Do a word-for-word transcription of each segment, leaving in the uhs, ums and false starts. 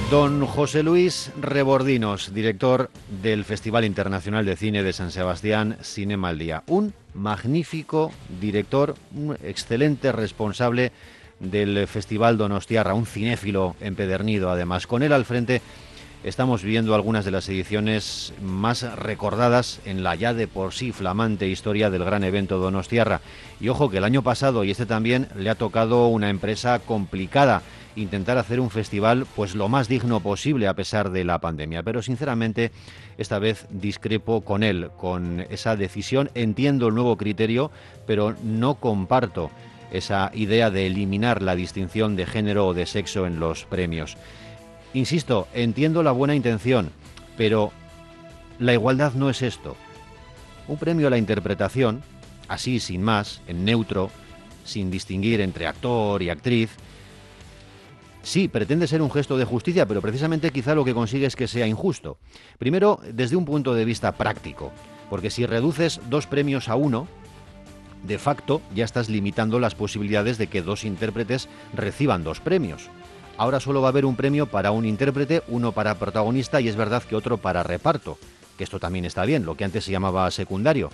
Don José Luis Rebordinos, director del Festival Internacional de Cine de San Sebastián, Cinema al Día. Un magnífico director, un excelente responsable del Festival Donostiarra, un cinéfilo empedernido además. Con él al frente estamos viendo algunas de las ediciones más recordadas en la ya de por sí flamante historia del gran evento Donostiarra. Y ojo que el año pasado, y este también, le ha tocado una empresa complicada, intentar hacer un festival pues lo más digno posible a pesar de la pandemia. Pero sinceramente esta vez discrepo con él, con esa decisión. Entiendo el nuevo criterio, pero no comparto esa idea de eliminar la distinción de género o de sexo en los premios. Insisto, entiendo la buena intención, pero la igualdad no es esto. Un premio a la interpretación, así sin más, en neutro, sin distinguir entre actor y actriz, sí, pretende ser un gesto de justicia, pero precisamente quizá lo que consigue es que sea injusto. Primero, desde un punto de vista práctico, porque si reduces dos premios a uno, de facto ya estás limitando las posibilidades de que dos intérpretes reciban dos premios. Ahora solo va a haber un premio para un intérprete, uno para protagonista y es verdad que otro para reparto, que esto también está bien, lo que antes se llamaba secundario.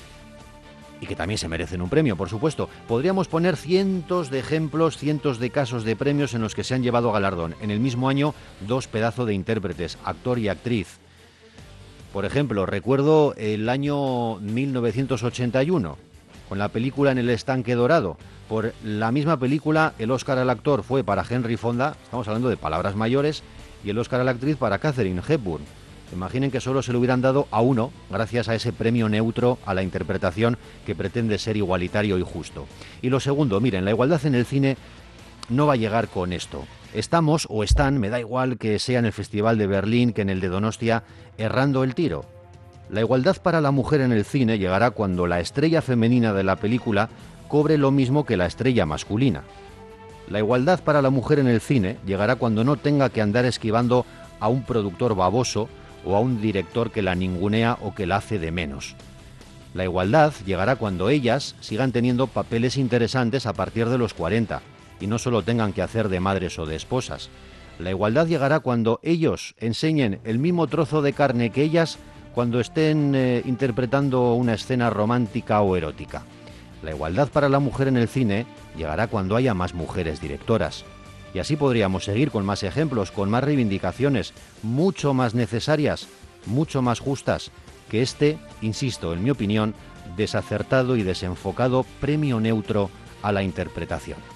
Y que también se merecen un premio, por supuesto. Podríamos poner cientos de ejemplos, cientos de casos de premios en los que se han llevado galardón. En el mismo año, dos pedazos de intérpretes, actor y actriz. Por ejemplo, recuerdo el año mil novecientos ochenta y uno, con la película En el estanque dorado. Por la misma película, el Oscar al actor fue para Henry Fonda, estamos hablando de palabras mayores, y el Oscar a la actriz para Katharine Hepburn. Imaginen que solo se lo hubieran dado a uno gracias a ese premio neutro a la interpretación que pretende ser igualitario y justo. Y lo segundo, miren, la igualdad en el cine no va a llegar con esto. Estamos, o están, me da igual que sea en el Festival de Berlín que en el de Donostia, errando el tiro. La igualdad para la mujer en el cine llegará cuando la estrella femenina de la película cobre lo mismo que la estrella masculina. La igualdad para la mujer en el cine llegará cuando no tenga que andar esquivando a un productor baboso o a un director que la ningunea o que la hace de menos. La igualdad llegará cuando ellas sigan teniendo papeles interesantes a partir de los cuarenta y no solo tengan que hacer de madres o de esposas. La igualdad llegará cuando ellos enseñen el mismo trozo de carne que ellas cuando estén eh, interpretando una escena romántica o erótica. La igualdad para la mujer en el cine llegará cuando haya más mujeres directoras. Y así podríamos seguir con más ejemplos, con más reivindicaciones, mucho más necesarias, mucho más justas, que este, insisto, en mi opinión, desacertado y desenfocado premio neutro a la interpretación.